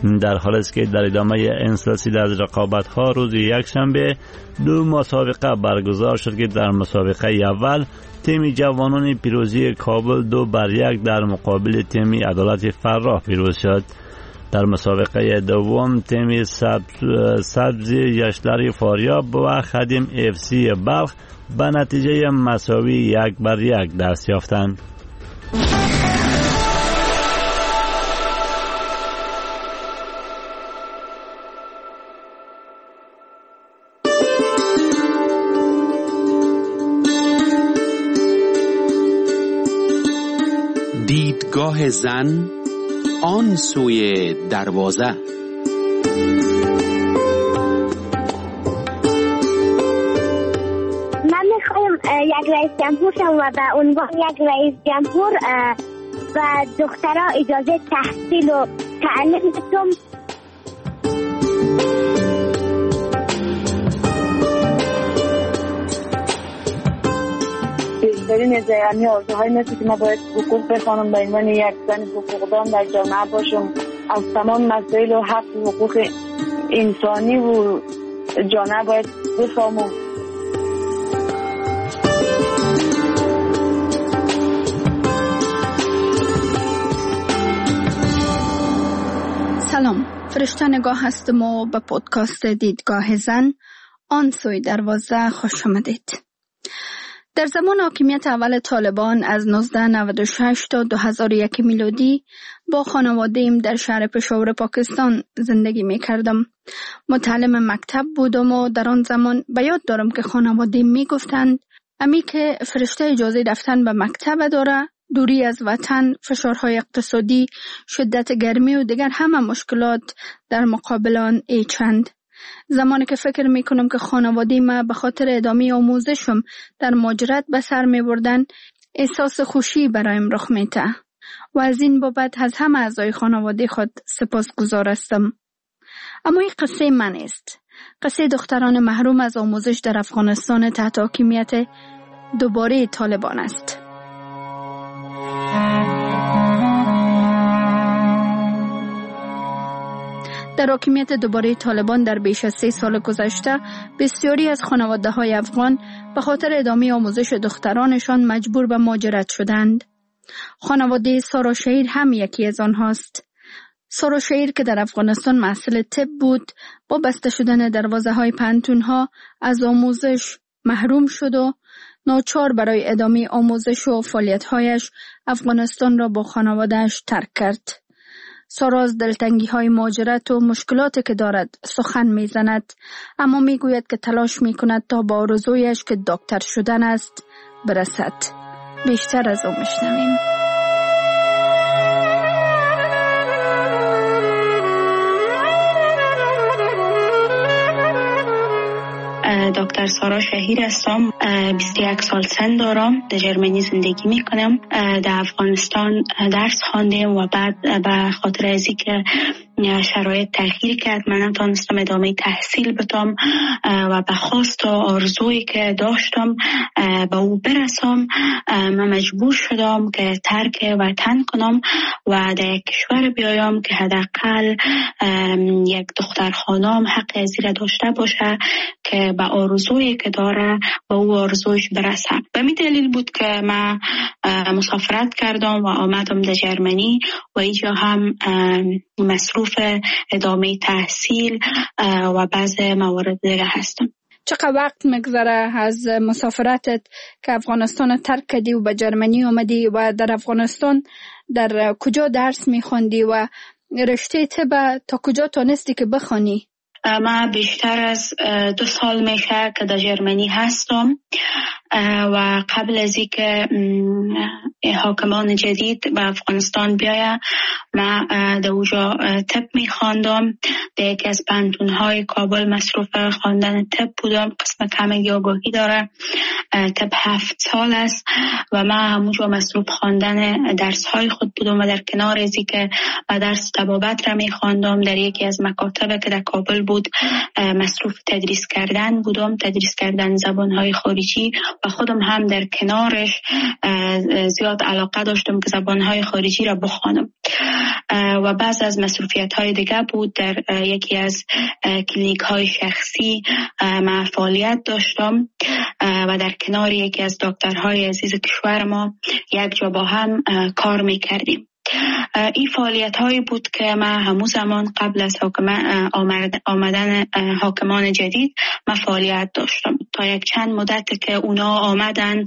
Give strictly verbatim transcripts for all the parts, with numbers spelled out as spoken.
در حالی است که در ادامه این سلسله از رقابت‌ها روز یکشنبه دو مسابقه برگزار شد که در مسابقه اول تیم جوانان پیروزی کابل دو بر یک در مقابل تیم عدالت فراه پیروز شد. در مسابقه دوم تیم سبز یشلر فاریاب و خدیم اف سی بلخ به نتیجه مساوی یک بر یک دست یافتند. دیدگاه زن آن سوی دروازه. من میخوایم یک رئیس جمهور شم و به عنوان یک رئیس جمهور و دخترها اجازه تحصیل و تعلیم بدم. بیشترین از یعنی آرزوهای مثل که ما باید حقوق بخوانم به عنوان یک زن حقوقدان در جامعه باشم، از تمام مسائل و حق و حقوق انسانی و جامعه باید بفهمم. سلام، فرشته نگاه هستم و به پودکاست دیدگاه زن آن سوی دروازه خوش آمدید. در زمان حاکمیت اول طالبان از نوزده نود و شش تا دو هزار و یک میلادی با خانواده‌ام در شهر پشاور پاکستان زندگی می کردم. متعلم مکتب بودم و در آن زمان به یاد دارم که خانواده‌ام می گفتند امی که فرشته اجازه رفتن به مکتب داره، دوری از وطن، فشارهای اقتصادی، شدت گرمی و دیگر همه مشکلات در مقابل آن ایچند. زمانی که فکر می کنم که خانواده ما به خاطر ادامه آموزشم در مهاجرت به سر می بردن، احساس خوشی برایم رخ می ده و از این بابت از همه اعضای خانواده خود سپاسگزار هستم. اما این قصه من است. قصه دختران محروم از آموزش در افغانستان تحت حاکمیت دوباره طالبان است. در حاکمیت دوباره طالبان در بیش از سه سال گذشته بسیاری از خانواده‌های افغان به خاطر ادامه آموزش دخترانشان مجبور به مهاجرت شدند. خانواده سارا شهیر هم یکی از آنهاست. سارا شهیر که در افغانستان محصل طب بود، با بسته شدن دروازه‌های پانتون‌ها از آموزش محروم شد و ناچار برای ادامه آموزش و فعالیت‌هایش افغانستان را با خانواده‌اش ترک کرد. سارا از دلتنگی های مهاجرت و مشکلاتی که دارد سخن می زند، اما می گوید که تلاش می کند تا با آرزویش که دکتر شدن است برسد. بیشتر از او میشنویم. دکتر سارا شهیر هستم. بیست و یک سال سن دارم. در جرمنی زندگی میکنم. در افغانستان درس خواندم و بعد به خاطر از اینکه شرایط تغییر کرد من نتونستم ادامه تحصیل بدم و به خواست و آرزویی که داشتم به او برسم، من مجبور شدم که ترک وطن کنم و در یک کشور بیایم که حداقل یک دختر خانم حق از این داشته باشه که به آرزویی که داره به او آرزویش برسه. به می دلیل بود که من مسافرت کردم و آمدم در جرمنی و اینجا هم مصروف ادامه تحصیل و بعض موارد دیگه هستم. چقدر وقت میگذره از مسافرتت که افغانستان ترک کردی و به جرمنی اومدی و در افغانستان در کجا درس میخوندی و رشته طب تا کجا تونستی که بخونی؟ من بیشتر از دو سال میشه که در جرمنی هستم و قبل از اینکه حاکمان جدید به افغانستان بیاید من در اونجا طب میخواندم. در یکی از پانتون‌های کابل مصروف خواندن طب بودم. قسم کمی آگاهی داره. طب هفت سال است و من همونجا مصروف خواندن درس‌های خود بودم و در کنار ازی که درس طبابت را می خواندم در یکی از مکاتب که در کابل بود مصروف تدریس کردن بودم، تدریس کردن زبان‌های خارجی و خودم هم در کنارش زیاد علاقه داشتم که زبان‌های خارجی را بخوانم. و بعض از مصروفیت‌های دیگه بود در یکی از کلینیک‌های شخصی من فعالیت داشتم و در کنار یکی از دکترهای عزیز کشور ما یک جا با هم کار می‌کردیم. این فعالیت هایی بود که من همون زمان قبل از آمدن حاکمان جدید من فعالیت داشتم تا یک چند مدت که اونا آمدن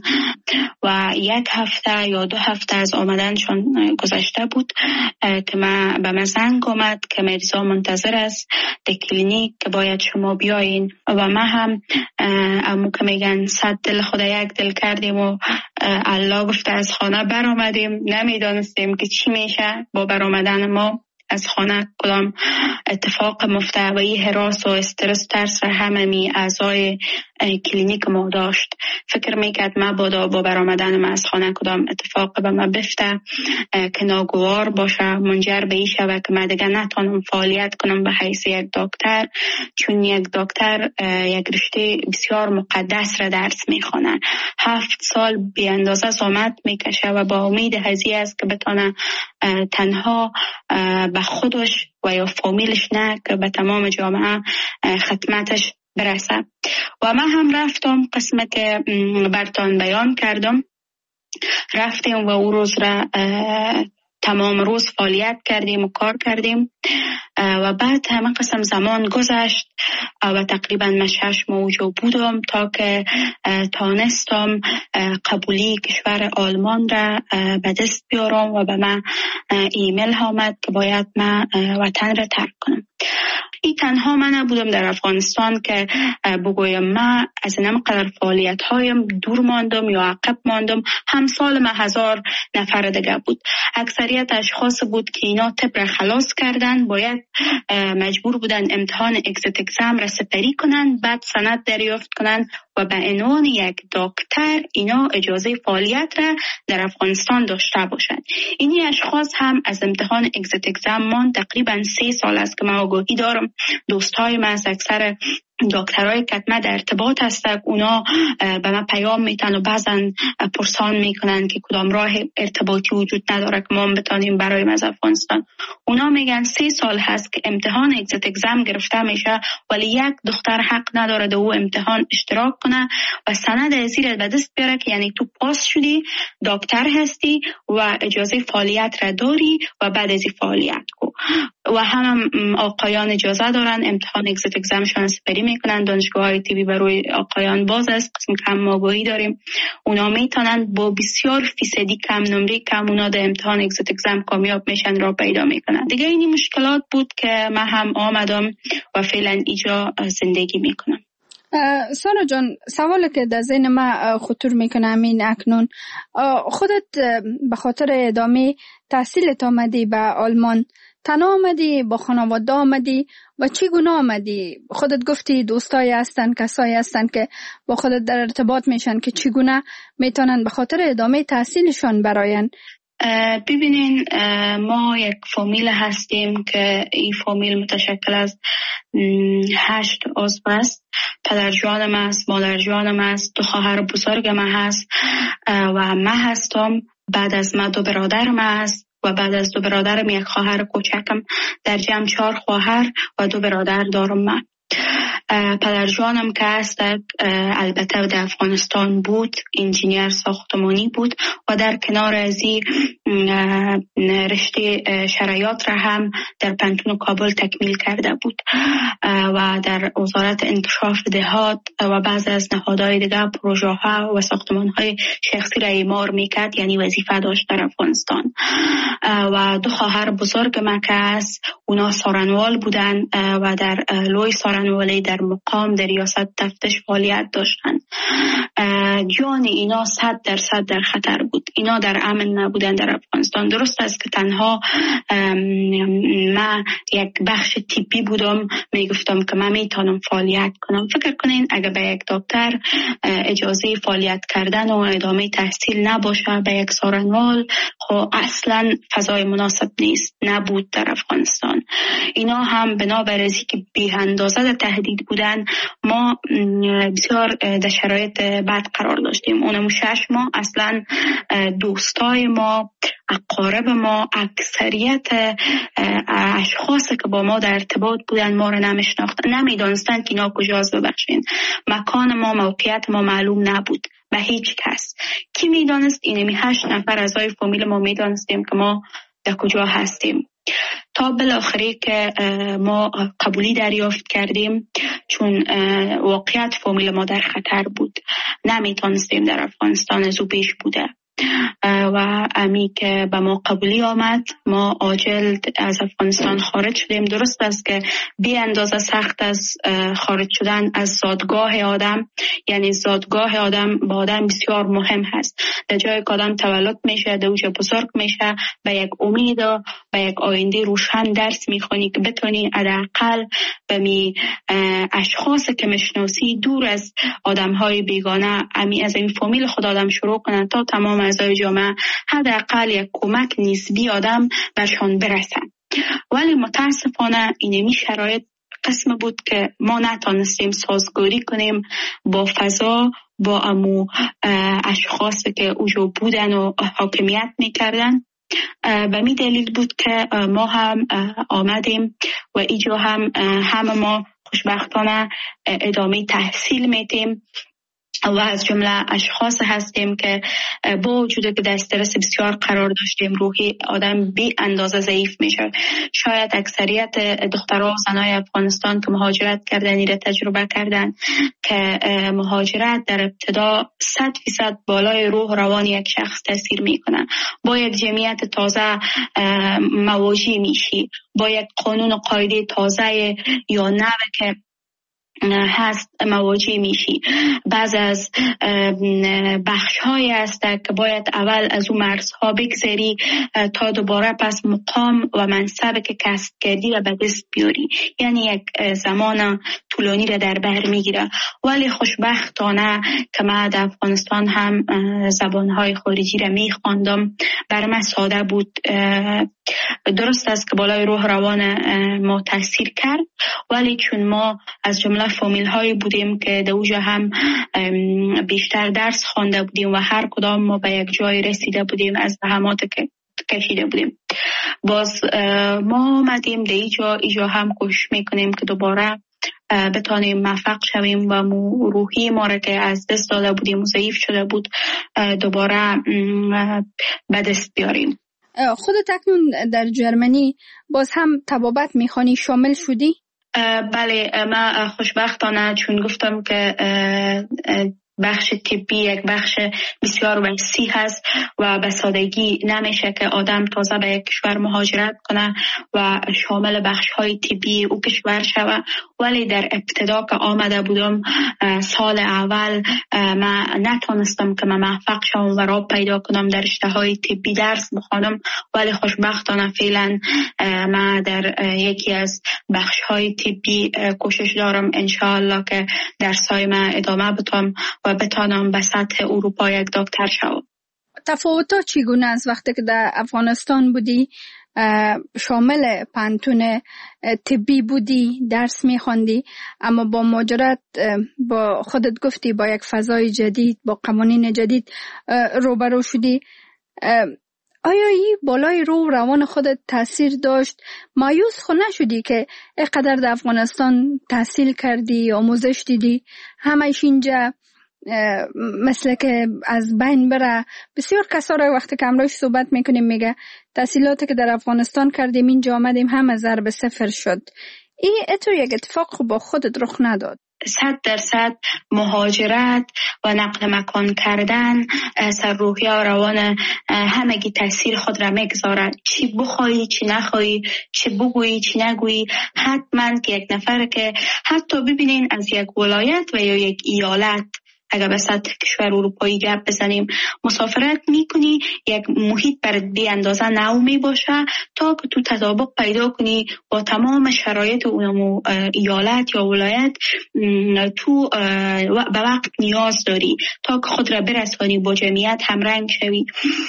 و یک هفته یا دو هفته از آمدنشون گذشته بود که من به من زنگ آمد که مریضا منتظر است در کلینیک که باید شما بیاین و من هم امو که میگن صد دل خدا یک دل کردیم و الله گفته از خانه بر آمدیم. نمیدانستیم که چی میشه با برآمدن ما از خانه، کدام اتفاق مفته و این هراس و استرس ترس را همه می اعضای کلینیک ما داشت. فکر میکرد ما با با برآمدن ما از خانه کدام اتفاق به ما بفته که ناگوار باشه، منجر به این شود که من دیگه نتونم فعالیت کنم به حیث یک دکتر، چون یک دکتر یک رشته بسیار مقدس را درس میخونه. هفت سال بی اندازه زحمت میکشه و با امید هزی است که بتونه تنها به خودش و یا فامیلش نه که به تمام جامعه خدمتش برسه. و من هم رفتم قسمه که برتان بیان کردم، رفتیم و او روز را تمام روز فعالیت کردیم و کار کردیم و بعد همه قسم زمان گذشت و تقریبا من شش ماه اونجا بودم تا که تانستم قبولی کشور آلمان را به دست بیارم و به من ایمیل آمد که باید من وطن را ترک کنم. این تنها من نبودم در افغانستان که بگویم من از این قدر فعالیت هایم دور ماندم یا عقب ماندم. همسال من هزار نفر دیگه بود. اکثریت اشخاص بود که اینا طب را خلاص کردن، باید مجبور بودن امتحان اگزیت اگزم را سپری کنن، بعد سند دریافت کنن و به عنوان یک دکتر اینا اجازه فعالیت را در افغانستان داشته باشند. اینی اشخاص هم از امتحان اگزیت اگزم من تقریبا سه سال است که من آگاهی دارم. دوستای من از اکثر دکترای کتمه در ارتباط هستند، اونا به من پیام میتن و بعضن پرسان میکنن که کدام راه ارتباطی وجود نداره که ما بتانیم برای از افغانستان. اونا میگن سه سال هست که امتحان اگزیت اگزم گرفته میشه ولی یک دختر حق نداره در او امتحان اشتراک کنه و سند ازیر به دست بیاره که یعنی تو پاس شدی، دکتر هستی و اجازه فعالیت را داری و بعد از فعالیت کو. و هم آقایان اجازه دارن امتحان اگزیت اگزمشون سپری میکنن. دانشگاه های تیوی برای آقایان باز است، قسم کم آگاهی داریم. اونا میتونن با بسیار فیصدی کم نمره کم اونا در امتحان اگزیت اگزم کامیاب میشن را پیدا میکنن. دیگه اینی مشکلات بود که من هم آمدم و فعلا اینجا زندگی میکنم. سارا جان، سوالی که در ذهن من خطور میکنه همین اکنون، خودت به خاطر ادامه تحصیلت آمدی به آلمان، تنها آمدی با خانواده آمدی و چگونه آمدی؟ خودت گفتی دوستایی هستن، کسایی هستن که با خودت در ارتباط میشن که چگونه میتونن به خاطر ادامه تحصیلشان براین؟ ببینین، ما یک فامیل هستیم که این فامیل متشکل از هشت عضو است. پدر جانم است، مادر جانم است، دو خواهر بزرگ من هست و من هستم. بعد از من دو برادرم است و بعد از دو برادرم یک خواهر کوچکم. در جمع چهار خواهر و دو برادر دارم من. پدر جانم که هست البته در افغانستان بود، انجینیر ساختمانی بود و در کنار از این رشته شرایط را هم در پانتون کابل تکمیل کرده بود و در وزارت انکشاف دهات و بعض از نهادهای دیگر پروژه ها و ساختمان های شخصی را اعمار میکرد، یعنی وظیفه داشت در افغانستان. و دو خواهر بزرگ من که هست اونا سارنوال بودن و در لوی سارنوالی در در مقام در ریاست تفتیش فعالیت داشتند. جان اینا صد درصد در خطر بود. اینا در امن نبودن در افغانستان. درست است که تنها ما یک بخش تیپی بودم، میگفتم که من میتونم فعالیت کنم. فکر کنین اگر به یک دکتر اجازه فعالیت کردن و ادامه تحصیل نباشه به یک سارنوال، خب اصلا فضای مناسب نیست، نبود در افغانستان. اینا هم بنابر از که بی اندازه در تهدید بودن، ما بسیار در شرایط بد قرار داشتیم. اونم شش ماه اصلا دوستای ما، اقارب ما، اکثریت اشخاصی که با ما در ارتباط بودن ما رو نمیشناختن، نمیدانستن که اینا کجاست. ببخشین، مکان ما، موقعیت ما معلوم نبود به هیچ کس. کی میدانست؟ اینمی هشت نفر اعضای فامیل ما میدانستیم که ما در کجا هستیم، تا بالاخره که ما قبولی دریافت کردیم، چون واقعیت فامیل ما در خطر بود، نمیتونستیم در افغانستان از او پیش بوده و امی که به ما قبولی آمد، ما عاجل از افغانستان خارج شدیم. درست است که بی اندازه سخت از خارج شدن از زادگاه آدم، یعنی زادگاه آدم با آدم بسیار مهم هست. در جای که آدم تولد میشه، در اوج بزرگ میشه، به یک امید و به یک آینده روشن درس میخونی که بتونی حداقل به می اشخاص که مشناسی دور از آدم های بیگانه، امی از این فامیل خود آدم شروع کنن تا تمام اعضای جامعه حداقل یک کمک نسبی آدم برشان برسن. ولی متاسفانه اینمی شرایط قسم بود که ما نتانستیم سازگاری کنیم با فضا، با امو اشخاص که اوجا بودن و حاکمیت میکردن. به می دلیل بود که ما هم آمدیم و ایجا هم همه ما خوشبختانه ادامه تحصیل میتیم و از جمله اشخاص هستیم که با وجود که در استرس بسیار قرار داشتیم، روحی آدم بی اندازه ضعیف میشه. شاید اکثریت دخترها و زنای افغانستان که مهاجرت کردن این را تجربه کردن که مهاجرت در ابتدا صد فیصد بالای روح روان یک شخص تاثیر میکنه. با یک جمعیت تازه مواجه میشی، با یک قانون و قاعده تازه یا نوع که هست مواجه میشی. بعض از بخش های هست که باید اول از اون مرزها بگذری تا دوباره پس مقام و منصب که کسب کردی را به دست بیاری، یعنی یک زمان طولانی را در بر میگیره. ولی خوشبختانه که من در افغانستان هم زبانهای خارجی را میخواندم، بر من ساده بود. درست است که بالای روح روان ما تاثیر کرد، ولی چون ما از جمله فامیل هایی بودیم که در اوجا هم بیشتر درس خوانده بودیم و هر کدام ما به یک جای رسیده بودیم، از زحمات که کشیده بودیم، باز ما آمدیم در ایجا ایجا هم کوشش میکنیم که دوباره بتانیم موفق شویم و روحی ما را که از دست داده بودیم و ضعیف شده بود دوباره به دست بیاریم. خودت اکنون در جرمنی باز هم طبابت میخوانی، شامل شدی؟ بله، من خوشبختانه چون گفتم که بخش طبی یک بخش بسیار وسیع هست و به سادگی نمیشه که آدم تازه به یک کشور مهاجرت کنه و شامل بخش های طبی او کشور شوه. ولی در ابتدا که آمده بودم سال اول من نتونستم که من موفق شوم و راه پیدا کنم در رشته های طبی درس بخوانم، ولی خوشبختانه فعلا من در یکی از بخش های طبی کوشش دارم انشاءالله که درسای من ادامه بدم و بتانم به سطح اروپا یک دکتر شوم. تفاوت‌ها چگونه است وقتی که در افغانستان بودی، شامل پانتون طبی بودی، درس می‌خواندی، اما با مهاجرت با خودت گفتی با یک فضای جدید، با قوانین جدید روبرو شدی، آیا این بالای روح روان خودت تاثیر داشت؟ مایوس خود نشدی که اینقدر در افغانستان تحصیل کردی، آموزش دیدی، همه‌اش اینجا مثل که از بین بره؟ بسیار کسا را وقتی که امروز صحبت میکنیم میگه تحصیلاتی که در افغانستان کردیم اینجا آمدیم همه ضرب صفر شد. این اتو یک اتفاق با خودت رخ نداد؟ صد درصد مهاجرت و نقل مکان کردن سر روحیه و روان همگی تاثیر خود را میگذارد. چی بخوایی چی نخوایی، چی بگویی چی نگویی، حتما که یک نفر که حتی ببینین از یک ولایت و یا یک ایالت اگر به سطح کشور اروپایی گپ بزنیم مسافرت میکنی، یک محیط برات بی اندازه نو می باشه تا که تو تطابق پیدا کنی با تمام شرایط اون ایالت یا ولایت. تو به وقت نیاز داری تا که خود را برسانی با جمعیت همرنگ شوی.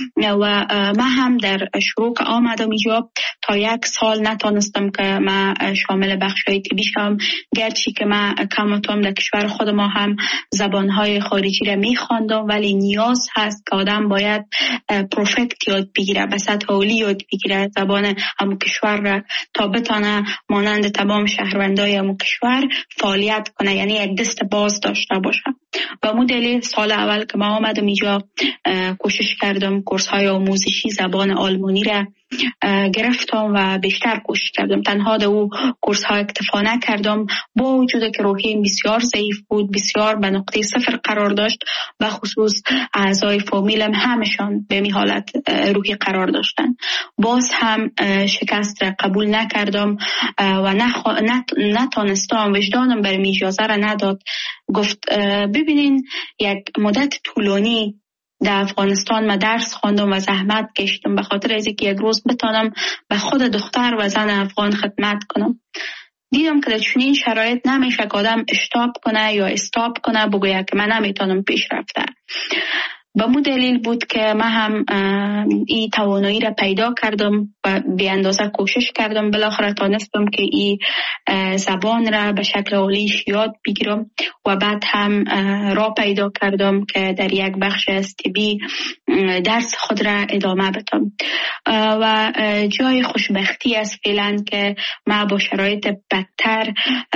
و من هم در شروع که آمدم اینجا تا یک سال نتانستم که من شامل بخشای طبی شم، گرچه که من کمتم در کشور خود ما هم زبانهای خارجی را میخواندم، ولی نیاز هست که آدم باید پروفکت یاد بگیره، به سطح عالی یاد بگیره زبان همو کشور را تا بتانه مانند تمام شهروندای همو کشور فعالیت کنه، یعنی یک دست باز داشته باشه. و مو دلیل سال اول که من آمدم اینجا کوشش کردم کورس های آموزشی زبان آلمانی را گرفتم و بیشتر کوشش کردم. تنها در او کورس ها اکتفا نکردم، با وجود که روحیم بسیار ضعیف بود، بسیار به نقطه صفر قرار داشت و خصوص اعضای فامیلم همشان به می حالت روحی قرار داشتن. باز هم شکست را قبول نکردم و نخ... نت... نتانستم، وجدانم بر می اجازه را نداد. گفت ببینین یک مدت طولانی در افغانستان ما درس خواندم و زحمت کشیدم به خاطر از اینکه یک روز بتانم به خود دختر و زن افغان خدمت کنم. دیدم که در چنین شرایط نمیشه که آدم اشتاب کنه یا استاپ کنه بگوید که من نمیتونم پیش رفته. به مو دلیل بود که من هم این توانایی را پیدا کردم و به اندازه کوشش کردم. بالاخره تانستم که این زبان را به شکل عالیش یاد بگیرم و بعد هم راه پیدا کردم که در یک بخش از طبی درس خود را ادامه بدم. و جای خوشبختی است فعلا که من با شرایط بدتر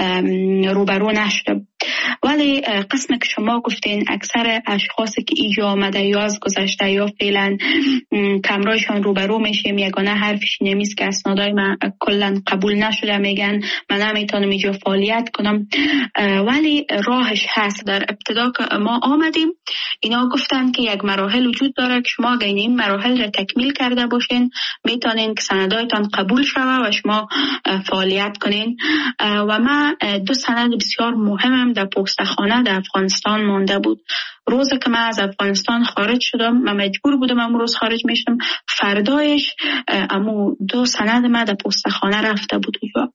روبرو نشدم. ولی قسم که شما گفتین اکثر اشخاصی که اینجا آمده یا از گذشته یا فعلا کمرایشان روبرو میشیم، یگانه حرفش نمیست که اسنادای من کلا قبول نشده، میگن من نمیتونم اینجا فعالیت کنم. ولی راهش هست. در ابتدا که ما آمدیم اینا گفتن که یک مراحل وجود داره که شما اگر این مراحل را تکمیل کرده باشین میتونین که سندایتان قبول شوه و شما فعالیت کنین. و من دو سند بسیار مهمم در پستخانه در افغانستان مانده بود. روزی که من از افغانستان خارج شدم، من مجبور بودم امروز روز خارج میشم، فردایش امو دو سند من در پستخانه رفته بود اونجا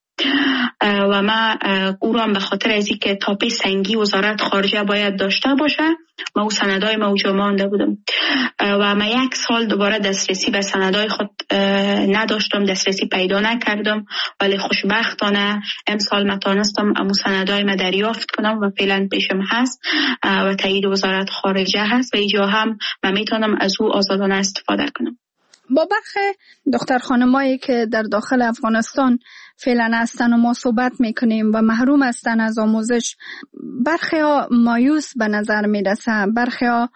و من او رو هم به خاطر از اینکه تاپی سنگی وزارت خارجه باید داشته باشه من او سندای موجود مانده بودم و من یک سال دوباره دسترسی به سندای خود نداشتم، دسترسی پیدا نکردم. ولی خوشبختانه امسال من تانستم امو سندای من دریافت کنم و فعلا پیشم هست و تایید وزارت خارجه هست و اینجا هم من میتونم از او آزادانه استفاده کنم. با برخی دختر خانمایی که در داخل افغانستان فعلا هستن و ما صحبت میکنیم و محروم هستن از آموزش، برخی ها مایوس به نظر میرسه، برخی ها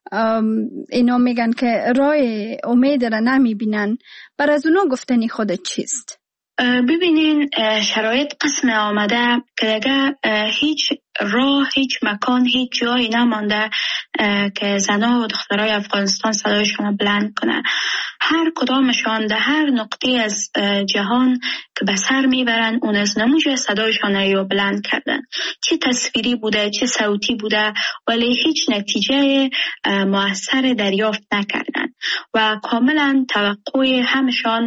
اینا میگن که راه امید را نمیبینن. بر از اونا گفتنی خودت چیست؟ ببینین شرایط قسم آمده که دیگه هیچ راه، هیچ مکان، هیچ جایی نمانده که زنها و دخترای افغانستان صدایشان بلند کنه. هر کدامشان در هر نقطه از جهان که به سر میبرن اون از نموجه صدایشان یا بلند کردن، چه تصویری بوده چه صوتی بوده، ولی هیچ نتیجه مؤثر دریافت نکردن و کاملا توقع همشان،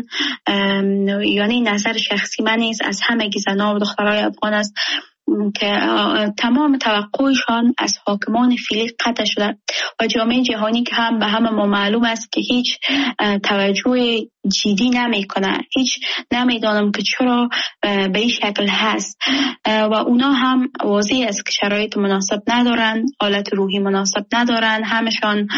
یعنی نظر شخصی من نیست، از همه زنها و دخترای افغان است که تمام توقعشان از حاکمان فعلی قطع شده و جامعه جهانی که هم به همه ما معلوم است که هیچ توجه جدی نمی کنه، هیچ نمیدانم که چرا به این شکل هست و اونا هم واضح است که شرایط مناسب ندارن، حالت روحی مناسب ندارن، همشان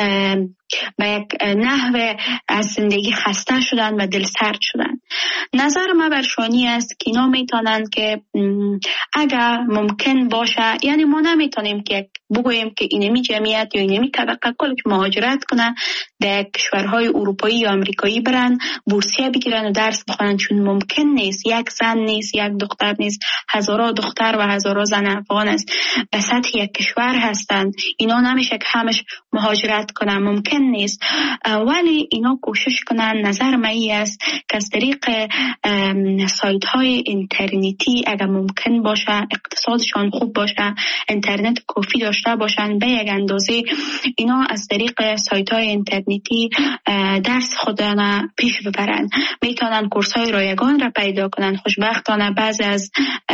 به یک نحو از زندگی خسته شدن و دل سرد شدن. نظر ما برشانی است که اینا میتونن که اگر ممکن باشه، یعنی ما نمیتونیم که یک بگوییم که اینمی جمعیت یا اینمی طبقه کلش مهاجرت کنن در کشورهای اروپایی یا آمریکایی برن بورسیه بگیرن و درس بخونن، چون ممکن نیست یک زن نیست، یک دختر نیست، هزارها دختر و هزارها زن افغان است به سطح یک کشور هستند. اینا نمیشه که همش مهاجرت کنن، ممکن نیست. ولی اینا کوشش کنن. نظر من است که از طریق سایت های اینترنتی اگر ممکن باشه، اقتصادشان خوب باشه، اینترنت کافی داشته باشن، به یک اندازه اینا از طریق سایت های اینترنتی درس خودشان پیش ببرن. میتونن کورس های رایگان را پیدا کنن. خوشبختانه بعضی از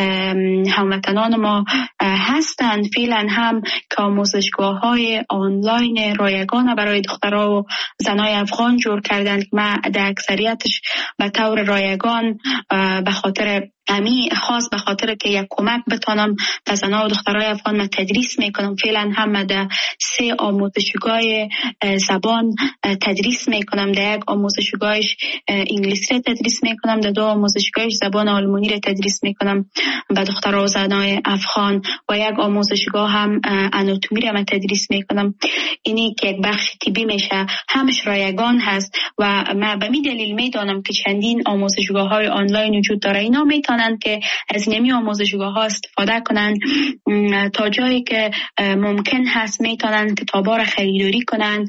هموطنان ما هستند فعلا هم که آموزشگاه های آنلاین رایگان برای دخترها و زنای افغان جور کردند که من در اکثریتش به طور رایگان به خاطر امی خاص به خاطر که یک کمک بتانم به زنان و دخترای افغان من تدریس میکنم. فعلا هم در سه آموزشگاه زبان تدریس میکنم. در یک آموزشگاهش انگلیسی را تدریس میکنم، در دو آموزشگاهش زبان آلمانی را تدریس میکنم به دخترها و زنای افغان و یک آموزشگاه هم آناتومی را من تدریس میکنم. اینی که یک بخش طبی میشه، همش رایگان هست و من به می دلیل میدانم که چندین آموزشگاه های آنلاین وجود داره. اینا میتونن که از نمی آموزشگاه ها استفاده کنن. تا جایی که ممکن هست میتونن کتاب ها را خریداری کنن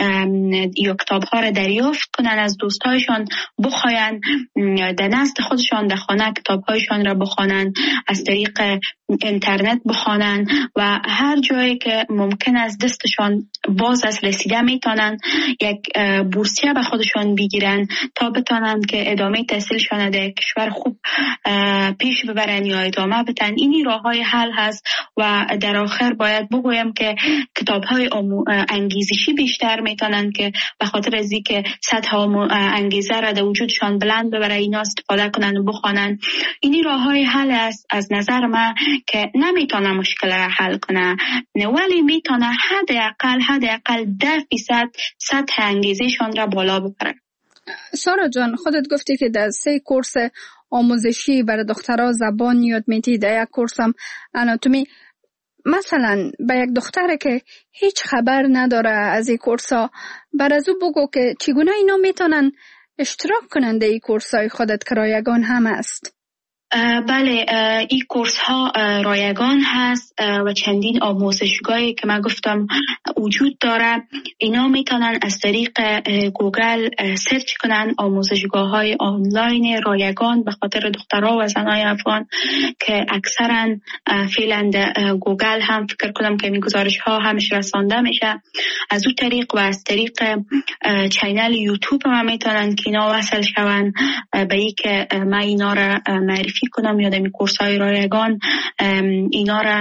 یا کتاب ها را دریافت کنن از دوستایشان، بخواین در نزد خودشان در خانه کتاب هایشان را بخوانن، از طریق اینترنت بخوانن و هر جایی که ممکن است دستشان باز از رسیده میتونن یک بورسیه به خودشان بگیرن تا بتونن که ادامه تحصیلشان در کشور خوب پیش ببرن یا ادامه بدن. اینی راه های حل هست و در آخر باید بگویم که کتاب های انگیزشی بیشتر میتونن که به خاطر از اینکه سطح انگیزه را در وجودشان بلند ببره اینا استفاده کنن و بخوانن. اینی راه های حل است از نظر من که نمیتونه مشکل را حل کنه ولی میتونه حداقل حداقل ده فیصد سطح انگیزشان را بالا ببره. سارا جان، خودت گفتی که در سه کورس آموزشی برای دخترها زبان یاد میدی، در یک کورس هم آناتومی. مثلا به یک دختره که هیچ خبر نداره از این کورس ها، بر از او بگو که چگونه اینا میتونن اشتراک کنن در این کورس های خودت که رایگان هم است. بله، این کورس ها رایگان هست و چندین آموزشگاهی که من گفتم وجود داره. اینا میتونن از طریق گوگل سرچ کنن آموزشگاه های آنلاین رایگان به خاطر دخترها و زنای افغان که اکثرا فعلا گوگل هم فکر کنم که این گزارش ها همش رسانده میشه. از اون طریق و از طریق چینل یوتیوب هم میتونن که اینا وصل شون به ای که من اینا را معرفی کنم یا دمی کورس های رایگان اینا را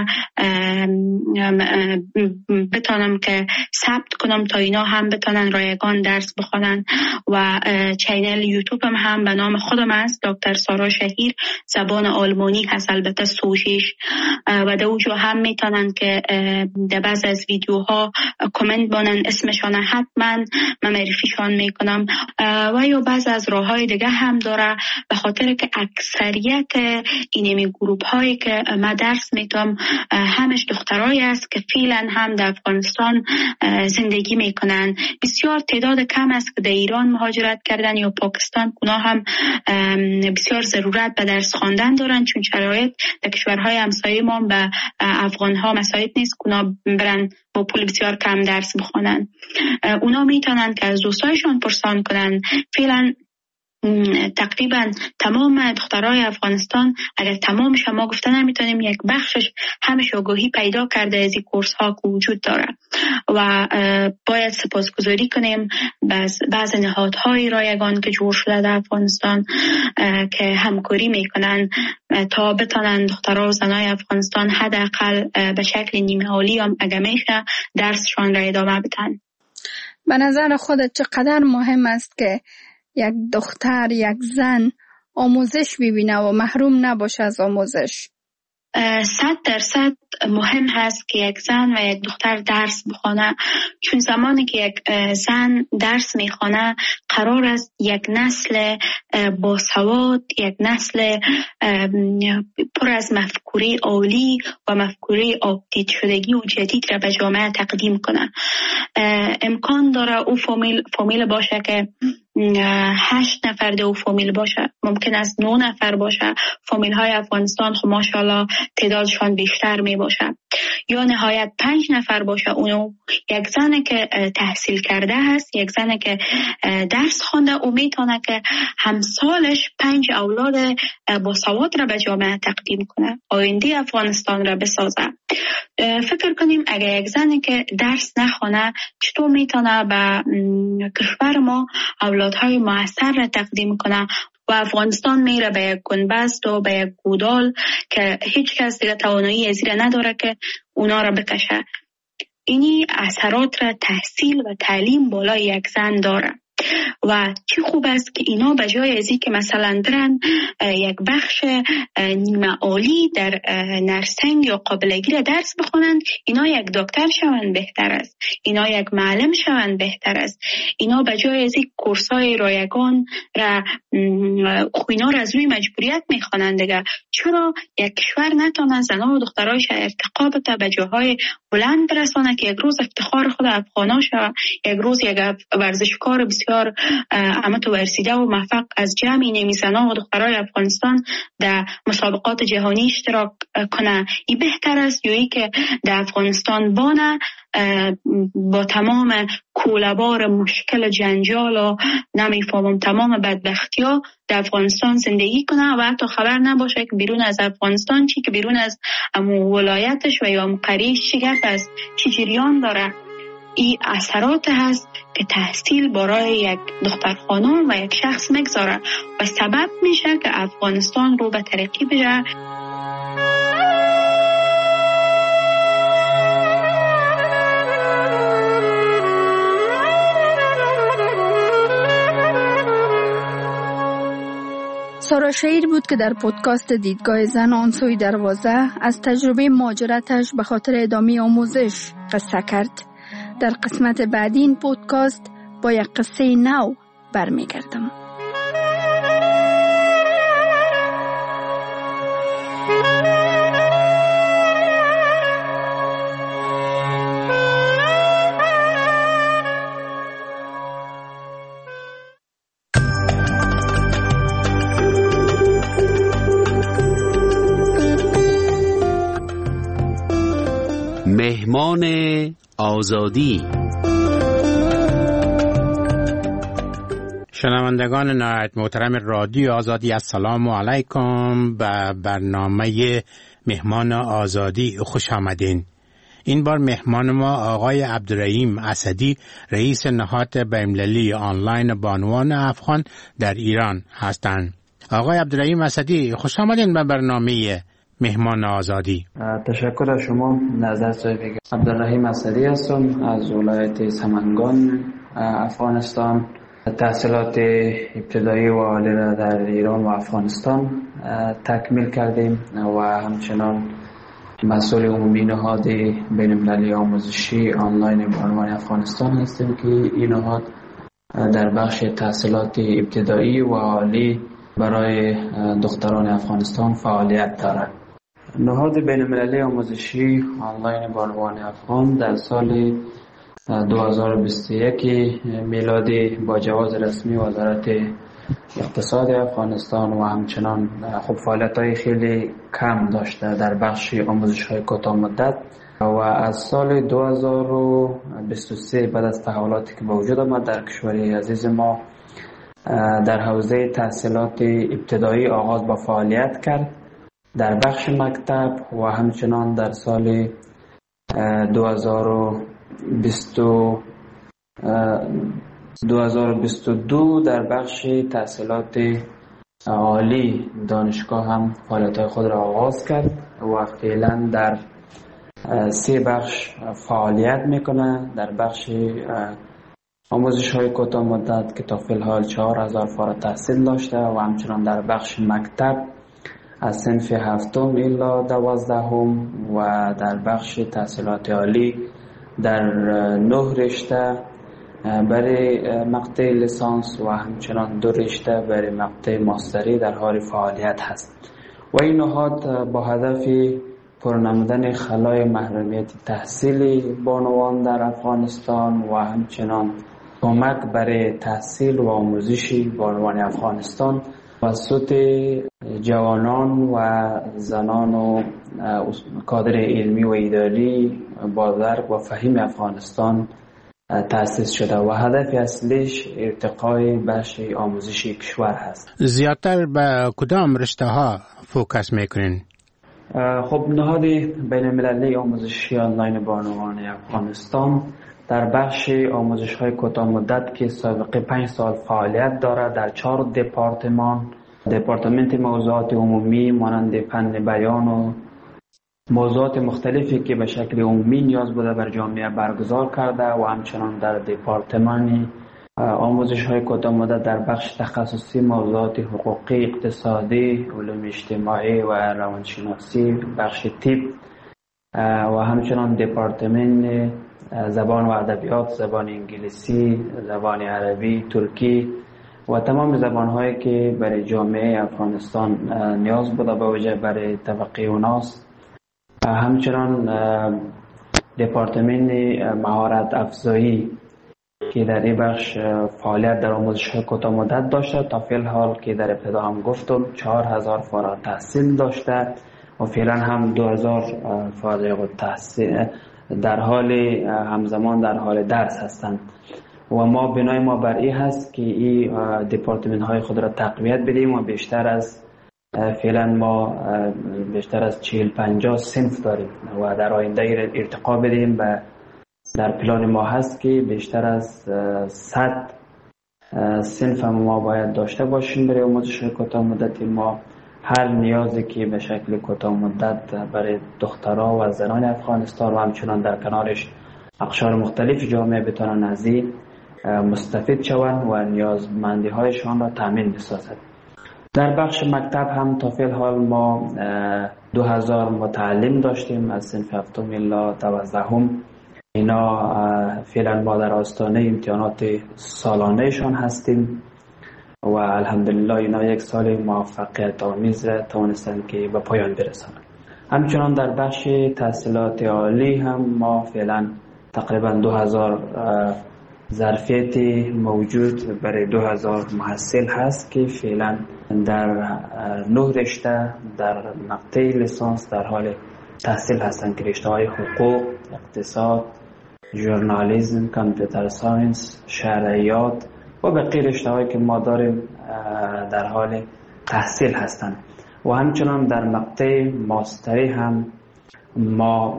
بتانم که ثبت کنم تا اینا هم بتانن رایگان درس بخونن. و چینل یوتیوب هم, هم به نام خودم است، دکتر سارا شهیر، زبان آلمانی هست البته سوژیش و در اونجا هم میتونن که در بعض از ویدیوها کامنت بانن اسمشان حتما من معرفیشان میکنم. و یا بعض از راه های دیگه هم داره به خاطر که اکثریت اینمی گروپ هایی که من درس میتونم همش دخترایی است که فعلا هم در افغانستان زندگی میکنن. بسیار تعداد کم است که در ایران مهاجرت کردن یا پاکستان. اونا هم بسیار ضرورت به درس خواندن دارن چون شرایط در کشورهای همسایه ما به افغان ها مساعد نیست که اونا برن با پول بسیار کم درس بخونن. اونا میتونن که از دوستایشان پرسان کنن. فعلا تقریبا تمام دخترای افغانستان اگر تمام شما گفته نمیتونیم یک بخشش همش آگاهی پیدا کرده از این کورس ها که وجود داره و باید سپاسگزاری کنیم باز بعض نهادهای رایگان که جور شده در افغانستان که همکاری میکنن تا بتونن دخترها و زنای افغانستان حداقل به شکل نیمه عالی هم اگر میشه درسشان را ادامه بدن. به نظر خودت چقدر مهم است که یک دختر، یک زن آموزش ببینه و محروم نباشه از آموزش؟ صد درصد مهم هست که یک زن و یک دختر درس بخونه، چون زمانی که یک زن درس میخونه قرار است یک نسل باسواد، یک نسل پر از مفکوره عالی و مفکوره آپدیت شدگی و جدید را به جامعه تقدیم کنه. امکان داره او فامیل فامیل باشه که هشت نفر دو فامیل باشه، ممکن است نه نفر باشه. فامیل های افغانستان خب ماشاءالله تعدادشان بیشتر می باشه، یا نهایت پنج نفر باشه. اونو یک زن که تحصیل کرده هست، یک زن که درس خوانده، او میتونه که همسالش پنج اولاد با سواد را به جامعه تقدیم کنه، آینده افغانستان را بسازه. فکر کنیم اگر یک زنی که درس نخونه چطور میتونه به کشور ما اولادهای موثر را تقدیم کنه و افغانستان میره به یک گنبست و به یک گودال که هیچ کس دیگه توانایی از این نداره که اونا را بکشه. اینی اثرات را تحصیل و تعلیم بالای یک زن داره و چی خوب است که اینا به جای از این که مثلا درن یک بخش نیمه عالی در نرسنگ یا قابلگی را درس بخونند، اینا یک دکتر شوند بهتر است، اینا یک معلم شوند بهتر است. اینا به جای از این کورسای رایگان را اینا را از روی مجبوریت میخوانند دیگه. چرا یک کشور نتونه زنان و دخترایش ارتقا بده، به جاهای بلند برسانه که یک روز افتخار خود افغانا شود، یک روز یک ورزشکار بسیار امت و ورسیده و موفق از جمع نیمی زنان و دخترای افغانستان در مسابقات جهانی اشتراک کنه. این بهتر است یا ای که در افغانستان بانه با تمام کولبار مشکل جنجال و نمیفهمم تمام بدبختی ها در افغانستان زندگی کنه و حتی خبر نباشه که بیرون از افغانستان چی، که بیرون از امو ولایتش و یا امو قریش چی گپ است، چی جریان داره. این اثرات هست که تحصیل برای یک دختر خانم و یک شخص مگذاره و سبب میشه که افغانستان رو به ترقی بره. سارا شهیر بود که در پودکاست دیدگاه زن آن سوی دروازه از تجربه مهاجرتش به خاطر ادامه آموزش قصه کرد. در قسمت بعدی این پودکاست با یک قصه نو برمیگردم. مهمان آزادی. شنوندگان نهایت محترم رادیو آزادی، السلام علیکم. به برنامه مهمان آزادی خوش آمدین. این بار مهمان ما آقای عبدالرحیم اسدی، رئیس نهاد بین‌المللی آنلاین بانوان افغان در ایران هستند. آقای عبدالرحیم اسدی، خوش آمدین به برنامه مهمان آزادی. تشکر از شما. نظر صاحب عبدالرحیم اسدی هستم از ولایت سمنگان افغانستان. تحصیلات ابتدایی و عالی را در ایران و افغانستان تکمیل کردیم و همچنان مسئول عمومی نهاد بین‌المللی آموزشی آنلاین بانوان افغانستان هستیم که این نهاد در بخش تحصیلات ابتدایی و عالی برای دختران افغانستان فعالیت دارد. نهاد بین‌المللی آموزشی آنلاین بانوان افغان در سال دو هزار و بیست و یک میلادی با جواز رسمی وزارت اقتصاد افغانستان و همچنان خب فعالیت‌های خیلی کم داشته در بخش آموزش‌های کوتاه مدت و از سال دو هزار و بیست و سه بعد از تحولاتی که به وجود آمد در کشور عزیز ما در حوزه تحصیلات ابتدایی آغاز با فعالیت کرد در بخش مکتب و همچنان در سال دو هزار و بیست و دو در بخش تحصیلات عالی دانشگاه هم فعالیت خود را آغاز کرد و فعلا در سه بخش فعالیت میکنه. در بخش آموزش های کوتاه مدت که تا فی الحال چهار هزار فارغ التحصیل داشته و همچنان در بخش مکتب از صنف هفتم الی دوازدهم و در بخش تحصیلات عالی در نه رشته برای مقطع لیسانس و همچنان دو رشته برای مقطع ماستری در حال فعالیت هست و این نهاد با هدف پرنمودن خلای محرومیت تحصیلی بانوان در افغانستان و همچنان کمک برای تحصیل و آموزش بانوان افغانستان توسط جوانان و زنان و کادر علمی و اداری با درک و فهم افغانستان تأسیس شده و هدف اصلیش ارتقای بخش آموزشی کشور هست. زیادتر به کدام رشته ها فوکس میکنین؟ خب نهاد بین المللی آموزشی آنلاین بانوان افغانستان در بخش آموزش های کوتاه مدت که سابقه پنج سال فعالیت دارد در چهار دپارتمان دپارتمنت موضوعات عمومی مانند فن بیان و موضوعات مختلفی که به شکل عمومی نیاز بوده بر جامعه برگزار کرده و همچنان در دپارتمان آموزش های کوتاه مدت در بخش تخصصی موضوعات حقوقی، اقتصادی، علوم اجتماعی و روانشناسی، بخش طب و همچنان دپارتمان زبان و ادبیات، زبان انگلیسی، زبان عربی، ترکی و تمام زبان‌هایی که برای جامعه افغانستان نیاز بوده به وجه برای طبقه اوناست. همچنان دپارتمان مهارت افزایی که در این بخش فعالیت در آموزش کوتاه مدت داشته تا فعل حال که در ابتدا هم گفتم چهار هزار فارغ تحصیل داشته و فعلا هم دو هزار فارغ التحصیل در حال همزمان در حال درس هستند و ما بنای ما بر این هست که این دپارتمان های خود را تقویت بدیم و بیشتر از فعلا ما بیشتر از چهل پنجاه صنف داریم و در آینده ارتقا بدیم و در پلان ما هست که بیشتر از صد صنف ما باید داشته باشیم برای آموزش کوتاه مدت. ما هر نیازی که به شکل کوتاه مدت برای دخترها و زنان افغانستان و همچنان در کنارش اقشار مختلف جامعه بتوانند از این مستفید شوند و نیازمندی هایشان را تامین بسازد. در بخش مکتب هم تا فعل حال ما دو هزار متعلم داشتیم از صنف هفتم الی دوازدهم. اینا فعلا ما در آستانه امتحانات سالانهشان هستیم و الحمدلله اینا یک سال موفقیت آمیز توانستند که به پایان برسانند. همچنان در بخش تحصیلات عالی هم ما فعلا تقریبا دو هزار ظرفیت موجود برای دو هزار محصل هست که فعلا در نه رشته در مقطع لیسانس در حال تحصیل هستند که رشته های حقوق، اقتصاد، ژورنالیسم، کامپیوتر ساینس، شرعیات و بقیه رشته هایی که ما داریم در حال تحصیل هستند و همچنان در مقطع ماستری هم ما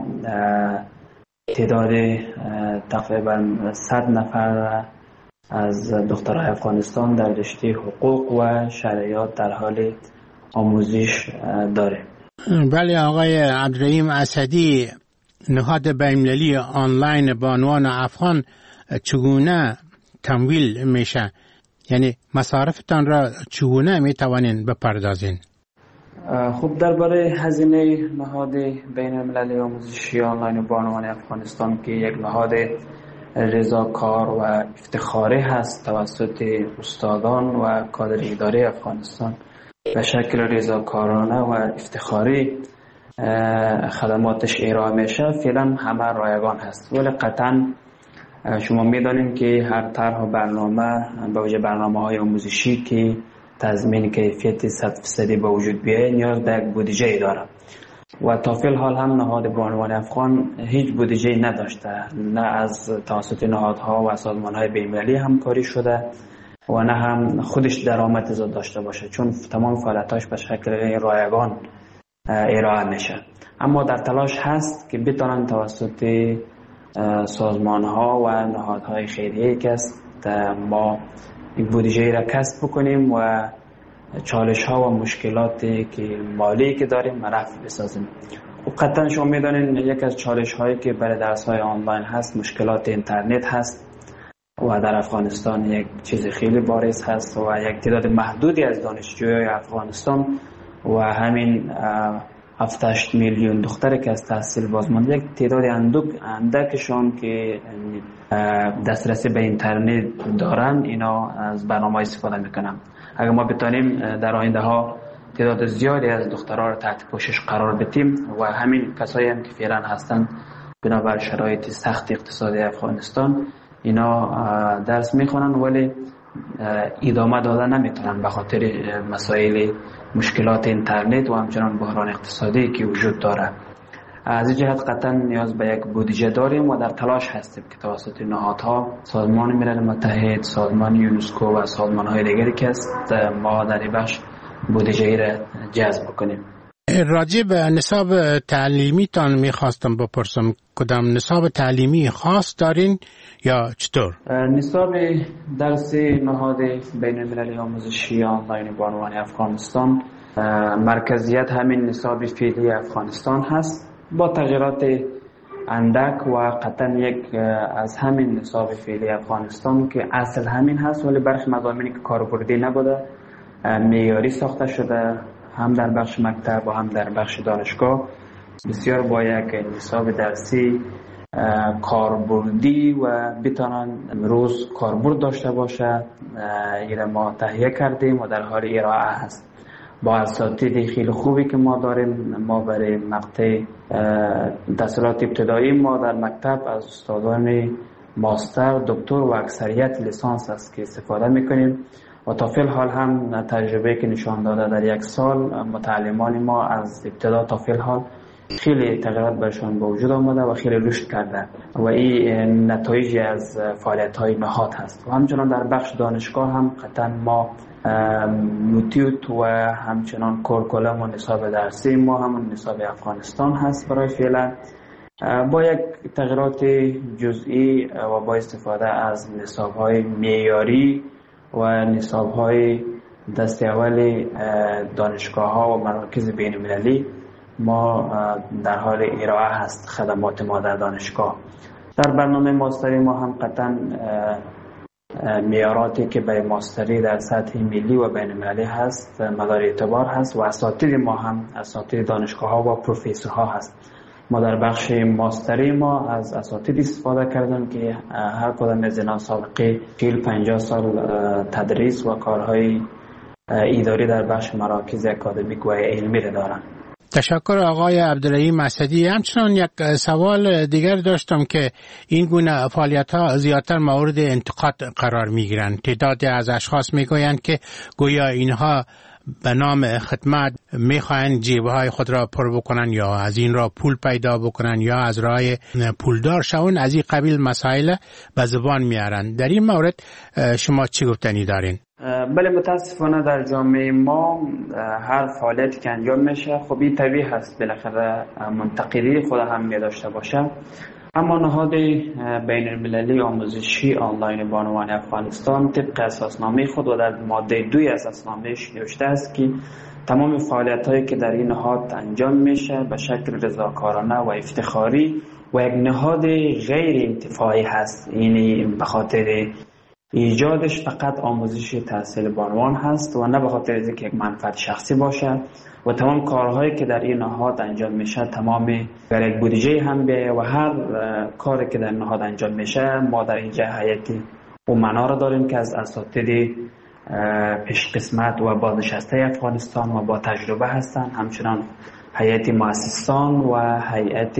تعداد تقریبا صد نفر از دخترای افغانستان در رشته حقوق و شرعیات در حال آموزش داره. بله آقای عبدالرحیم اسدی، نهاد بین‌المللی آنلاین بانوان افغان چگونه تمویل میشه؟ یعنی مصارفتان را چگونه میتوانین بپردازین؟ خب درباره هزینه نهاد بین المللی آموزشی آنلاین بانوان افغانستان که یک نهاد رضاکار و افتخاری هست توسط استادان و کادر اداری افغانستان به شکل رضاکارانه و افتخاری خدماتش ارائه میشه، فعلا همه رایگان هست. ولی قطعا شما میدانید که هر طرح برنامه به وجه برنامه های آموزشی که تضمین کیفیت صد فیصدی به وجود بیاید نیاز به یک بودجه داره و تا فعل حال هم نهاد بانوان افغان هیچ بودجه نداشته، نه از توسط نهادها و سازمانهای بین‌المللی همکاری شده و نه هم خودش درآمد زیاد داشته باشه، چون تمام فعالیتاش به شکل رایگان ارائه میشه. اما در تلاش هست که بتونن توسط سازمانها و نهادهای خیریه که است ما این بودجه را کسب بکنیم و چالش ها و مشکلاتی که مالی که داریم رفع بسازیم. و قطعا شما میدونین یک از چالش هایی که برای درس های آنلاین هست مشکلات اینترنت هست و در افغانستان یک چیز خیلی بارز هست و یک تعداد محدودی از دانشجوی افغانستان و همین هفت هشت میلیون دختری که از تحصیل بازمانده یک تعداد اندک اندکشان که دسترسی به اینترنت دارن اینا از برنامه استفاده میکنن. اگر ما بتونیم در آینده ها تعداد زیادی از دخترها را تحت پوشش قرار بدیم و همین کسایی هم که فعلا هستند بنابر شرایط سخت اقتصادی افغانستان اینا درس میخونن ولی ادامه داده نمیتونن به خاطر مسائل مشکلات اینترنت و همچنان بحران اقتصادی که وجود داره. از این جهت قطعا نیاز به یک بودجه داریم و در تلاش هستیم که توسط نهادها، سازمان ملل متحد، سازمان یونسکو و سازمان‌های دیگری که است ما در این بخش بودجه را جذب کنیم. راجع به نصاب تعلیمی تان میخواستم بپرسم، کدام نصاب تعلیمی خاص دارین یا چطور؟ نصاب درس نهاد بین المللی آموزشی آنلاین بانوان افغانستان مرکزیت همین نصاب فعلی افغانستان هست با تغییرات اندک و قطعا یک از همین نصاب فعلی افغانستان که اصل همین هست ولی برخی مضامینی که کاربردی نبوده معیاری ساخته شده هم در بخش مکتب و هم در بخش دانشگاه بسیار با یک نصاب درسی کاربردی و بتانن امروز کاربرد داشته باشه ایره ما تهیه کردیم و در حال ارائه هست با اساتید خیلی خوبی که ما داریم. ما برای مقطع تحصیلات ابتدایی ما در مکتب از استادان ماستر، دکتر و اکثریت لیسانس است که استفاده میکنیم و تا فی الحال هم تجربه که نشان داده در یک سال متعلمان ما از ابتدا تا فی الحال خیلی تغییرات برشان به وجود آمده و خیلی رشد کرده و این نتایجی از فعالیت‌های نهاد هست. و همچنان در بخش دانشگاه هم قطعا ما موتیوت و همچنان کورکولم و نصاب درسی ما همون نصاب افغانستان هست برای فعلا با یک تغییرات جزئی و با استفاده از نصاب‌های معیاری و نصاب‌های دست اول دانشگاه‌ها و مراکز بین‌المللی ما در حال ارائه هست خدمات ما در دانشگاه. در برنامه ماستری ما هم قطعا معیاراتی که به ماستری در سطح ملی و بین‌المللی هست مدار اعتبار هست و اساتید ما هم اساتید دانشگاه‌ها و پروفسورها هست. ما در بخش ماستری ما از اساتید استفاده کردیم که هر کدام از اینا سابقه چهل پنجاه سال تدریس و کارهای اداری در بخش مراکز اکادمیک و علمی را دارند. تشکر آقای عبدالرحیم اسدی. همچنان یک سوال دیگر داشتم که این گونه فعالیت ها زیادتر مورد انتقاد قرار می گیرند. تعدادی از اشخاص می گویند که گویا اینها به نام خدمت می خواهند جیبهای خود را پر بکنن یا از این را پول پیدا بکنن یا از راه پولدار شون، از این قبیل مسائل به زبان میارند. در این مورد شما چی گفتنی دارین؟ بله متاسفانه در جامعه ما هر فعالیتی که انجام میشه خب این طبیعی هست بالاخره منتقدی خود هم می داشته باشه، اما نهاد بین المللی آموزشی آنلاین بانوان افغانستان طبق اساسنامه خود و در ماده دوی اساسنامه‌اش نوشته است که تمام فعالیت هایی که در این نهاد انجام میشه به شکل رضاکارانه و افتخاری و یک نهاد غیر انتفاعی هست، یعنی به خاطر ایجادش فقط آموزش تحصیل بانوان هست و نه به خاطر اینکه یک منفعت شخصی باشه و تمام کارهایی که در این نهاد انجام میشه تمام در یک بودجه هم به و هر کاری که در نهاد انجام میشه ما در اینجا هیئت امنا را داریم که از اساتید پیش قسمت و بازنشسته افغانستان و با تجربه هستند، همچنان هیئت مؤسسان و هیئت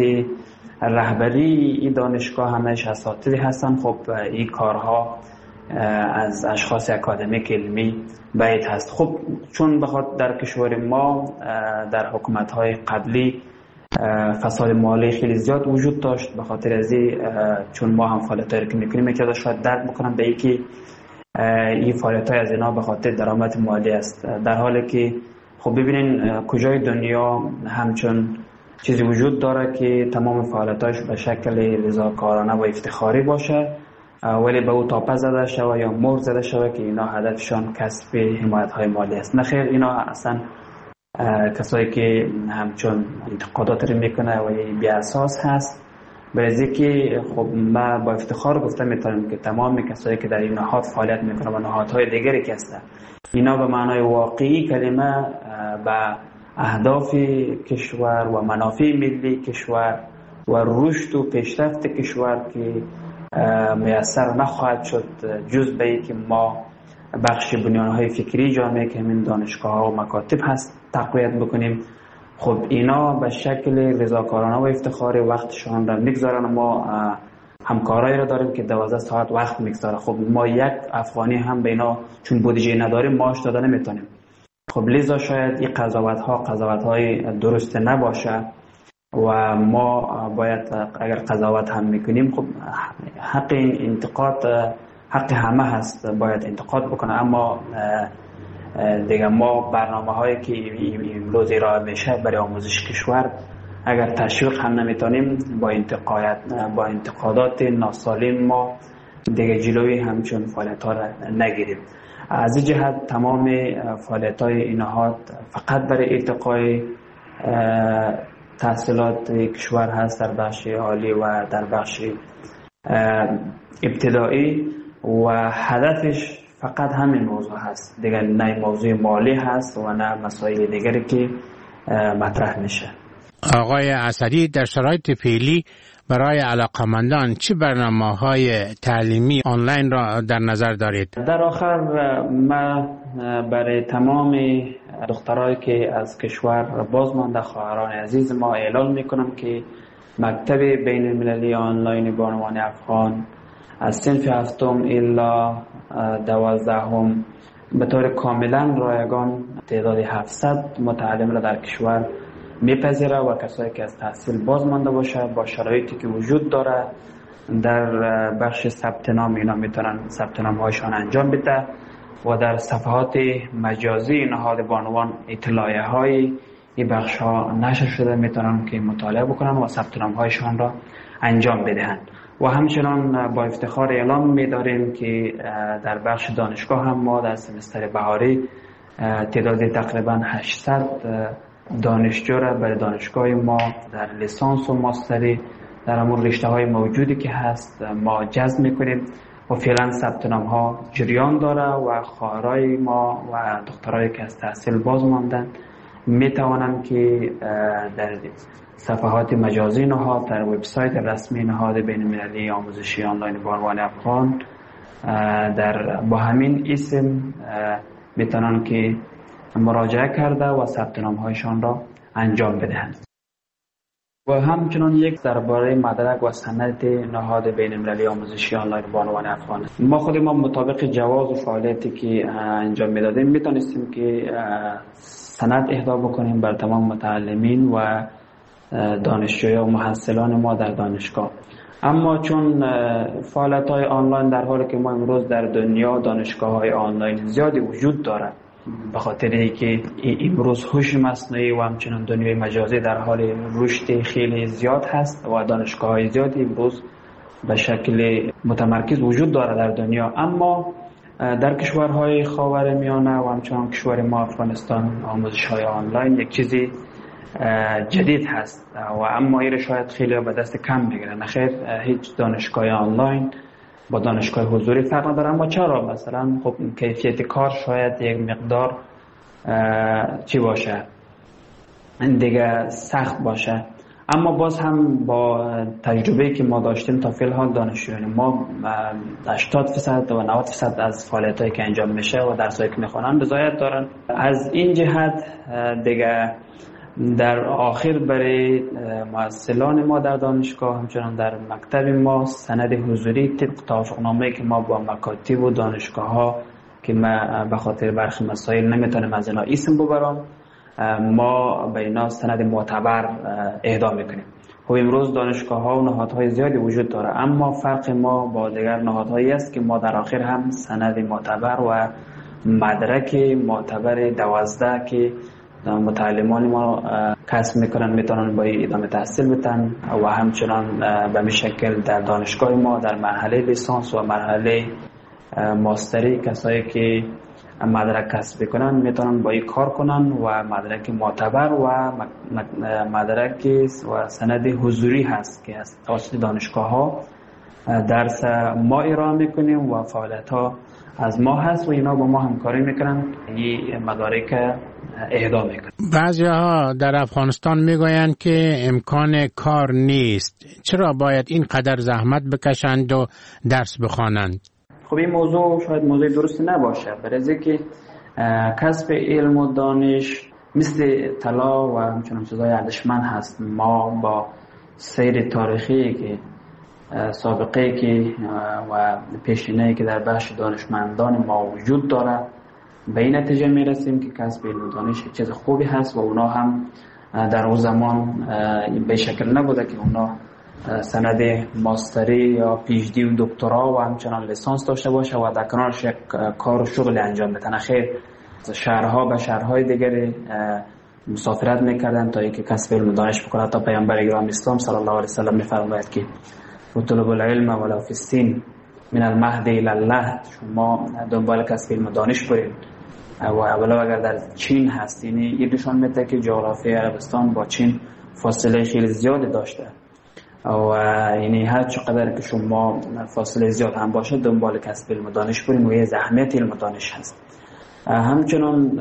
رهبری این دانشگاه همش اساتید هستن. خب این کارها از اشخاص اکادمیک علمی بعید هست. خب چون بخاطر در کشور ما در حکومت‌های قبلی فساد مالی خیلی زیاد وجود داشت، به خاطر از این چون ما هم فعالیتایی که میکنیم که شاید درک بکنم به اینکه این فعالیت‌های از اینا به خاطر درآمد مالی است، در حالی که خب ببینین کجای دنیا همچون چیزی وجود داره که تمام فعالیتاش به شکل رضاکارانه و افتخاری باشه ولی به او تاپه زده شوه یا مهر زده شوه که اینا هدفشان کسب حمایت های مالی است. نخیر، اینا اصلا کسایی که همچون انتقادات رو میکنه و بی اساس هست. برای که خب ما با افتخار گفته میتونم که تمام کسایی که در این نهاد فعالیت میکنه و نهادهای دیگری که هستن اینا به معنای واقعی کلمه به اهداف کشور و منافع ملی کشور و رشد و پیشرفت کشور که میسر نخواهد شد جز به ای که ما بخش بنیانهای فکری جامعه که همین دانشگاه ها و مکاتب هست تقویت بکنیم. خب اینا به شکل رضاکارانه و افتخاری وقتشان را میگذارن. ما همکارایی را داریم که دوازده ساعت وقت میگذاره. خب ما یک افغانی هم به اینا چون بودجه نداریم معاش داده نمیتونیم. خب لذا شاید این قضاوت ها قضاوت های درست نباشه و ما باید اگر قضاوت هم میکنیم خب حق این انتقاد حق همه هست، باید انتقاد بکنه. اما دیگه ما برنامه هایی که امروز ارائه میشه برای آموزش کشور اگر تشویق هم نمیتونیم با انتقادات با انتقادات ناسالم ما دیگه جلوی همچون فعالیت ها را نگیریم. از این جهت تمام فعالیت های این نهاد فقط برای ارتقای تحصیلات کشور هست در بخش عالی و در بخش ابتدایی و هدفش فقط همین موضوع هست دیگه، نه موضوع مالی هست و نه مسائل دیگری که مطرح میشه. آقای اسدی، در شرایط فعلی برای علاقمندان چه برنامه‌های تعلیمی آنلاین را در نظر دارید؟ در آخر من برای تمام دخترایی که از کشور بازمانده خواهران عزیز ما اعلان میکنم که مکتب بین المللی آنلاین بانوان افغان از صنف هفتم الا دوازدهم به طور کاملا رایگان تعداد هفتصد متعلم را در کشور میپذیره و کسایی که از تحصیل بازمانده باشه با شرایطی که وجود داره در بخش ثبت نام اینا میتونن ثبت نام هایشان انجام بده و در صفحات مجازی نهاد بانوان اطلاعیه های این بخش ها نشر شده میتونن که مطالعه بکنن و ثبت نام هایشان را انجام بدهند. و همچنان با افتخار اعلام می‌داریم که در بخش دانشگاه هم ما در سمستر بهاری تعداد تقریبا هشتصد دانشجو را برای دانشگاه ما در لیسانس و ماستری در همون رشته‌های موجودی که هست ما جذب می‌کنیم و فعلا ثبت نام‌ها جریان داره و خواهرای ما و دخترایی که از تحصیل باز ماندن می‌توانند که در صفحات مجازی نهاد در وبسایت رسمی نهاد بین المللی آموزشی آنلاین بانوان افغان در با همین اسم میتونن که مراجعه کرده و ثبت نام هایشان را انجام بدهند. و همچنان یک درباره مدرک و سند نهاد بین المللی آموزشی آنلاین بانوان افغان ما خود ما مطابق جواز و فعالیتی که انجام میدادیم میتونستیم که سند اهدا بکنیم بر تمام متعلمین و دانشجوی و محصلان ما در دانشگاه. اما چون فعالیت های آنلاین در حالی که ما امروز در دنیا دانشگاه های آنلاین زیادی وجود دارد به خاطر اینکه امروز هوش مصنوعی و همچنین دنیای مجازی در حال رشد خیلی زیاد هست و دانشگاه های زیادی امروز به شکل متمرکز وجود دارد در دنیا، اما در کشورهای خاورمیانه و همچنین کشور ما افغانستان آموزش های آنلاین یک چیزی جدید هست و اما این شاید خیلی به دست کم بگیرن. خیر هیچ دانشگاه آنلاین با دانشگاه حضوری فرق نداره، اما چرا مثلا خب کیفیت کار شاید یک مقدار چی باشه دیگه سخت باشه، اما باز هم با تجربه که ما داشتیم تا فعل حال دانشجویان ما هشتاد درصد و نود درصد از فعالیتایی که انجام میشه و درسایی که میخونن رضایت دارن. از این جهت دیگه در آخر برای محصلان ما در دانشگاه همچنان در مکتب ما سند حضوری طبق توافقنامه‌ای که ما با مکاتب و دانشگاه ها که ما به خاطر برخی مسائل نمیتونیم از اینا اسم ببرم ما به اینا سند معتبر اهدا میکنیم. خب امروز دانشگاه ها و نهادهای زیادی وجود داره، اما فرق ما با دیگر نهادهایی است که ما در آخر هم سند معتبر و مدرک معتبر دوازده که متعلمان ما کسب میکنن میتونن با ادامه تحصیل بتن و همچنان به می شکل در دانشگاه ما در مرحله لیسانس و مرحله ماستری کسایی که مدرک کسب بکنن میتونن با این کار کنن و مدرک معتبر و مدرک و سند حضوری هست که از توسط دانشگاه ها درس ما ارائه میکنیم و فعالیت ها از ما هست و اینا با ما همکاری میکنن این مدارک اهدا میکنن. بعضی ها در افغانستان میگویند که امکان کار نیست، چرا باید این قدر زحمت بکشند و درس بخوانند؟ خب این موضوع شاید موضوع درست نباشه، برای که کسب علم و دانش مثل طلا و همچنان چیزهای ارزشمند هست. ما با سیر تاریخی که سابقه که و پیشینه‌ای که در بخش دانشمندان ما وجود داره به این نتیجه میرسیم که کسب علم و دانش چیز خوبی هست و اونا هم در اون زمان به شکل نبوده که اونا سند ماستری یا پیش دی و دکترا و همچنان لیسانس داشته باشه و در کنارش یک کار و شغل انجام بتن. خیر، شهرها به شهرهای دیگری مسافرت میکردن تا اینکه کسب علم و دانش بکنه. تا پیامبر اکرم اسلام صلی الله علیه و سلم میفرماید که اطلبوا العلم ولو فی الصین من المهد الی اللحد، شما دنبال کسب علم و دانش برید و اولا اگر در چین هست. یعنی این نشان میده که جغرافی عربستان با چین فاصله خیلی زیادی داشته و یعنی هر چقدر که شما فاصله زیاد هم باشه دنبال کسب علم و دانش برید و یه زحمت علم و دانش هست. همچنان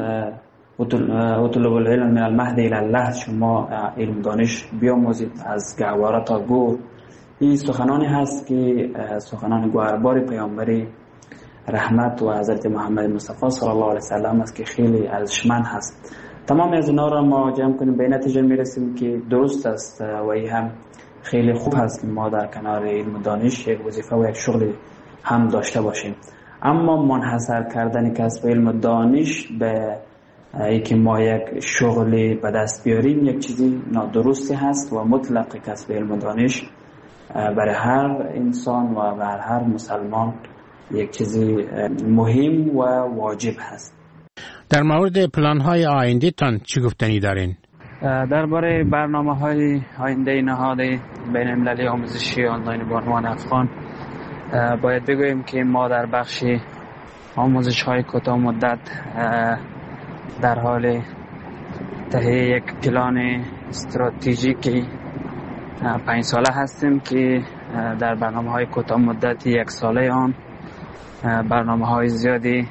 اطلب العلم من المهد الی اللحد، شما علم دانش بیاموزید از گهواره تا گور. این سخنانی هست که سخنان گوهربار پیامبر رحمت و حضرت محمد مصطفی صلی الله علیه و سلم است که خیلی ارزشمند هست. تمام از اینا را ما جمع کنیم به نتیجه میرسیم که درست است و این هم خیلی خوب هست که ما در کنار علم و دانش یک وظیفه و یک شغل هم داشته باشیم. اما منحصر کردن کسب علم و دانش به اینکه ما یک شغلی به دست بیاریم یک چیزی نادرستی هست و مطلق کسب علم و دانش برای هر انسان و برای هر مسلمان یک چیزی مهم و واجب هست. در مورد پلان های آینده تان چی گفتنی دارین؟ درباره برنامه های آینده نهاد بین المللی آموزشی آنلاین بانوان افغان باید بگوییم که ما در بخش آموزش های کوتاه مدت در حال تهیه یک پلان استراتژیکی پنج ساله هستیم که در برنامه های کوتاه مدت یک ساله آن برنامه های زیادی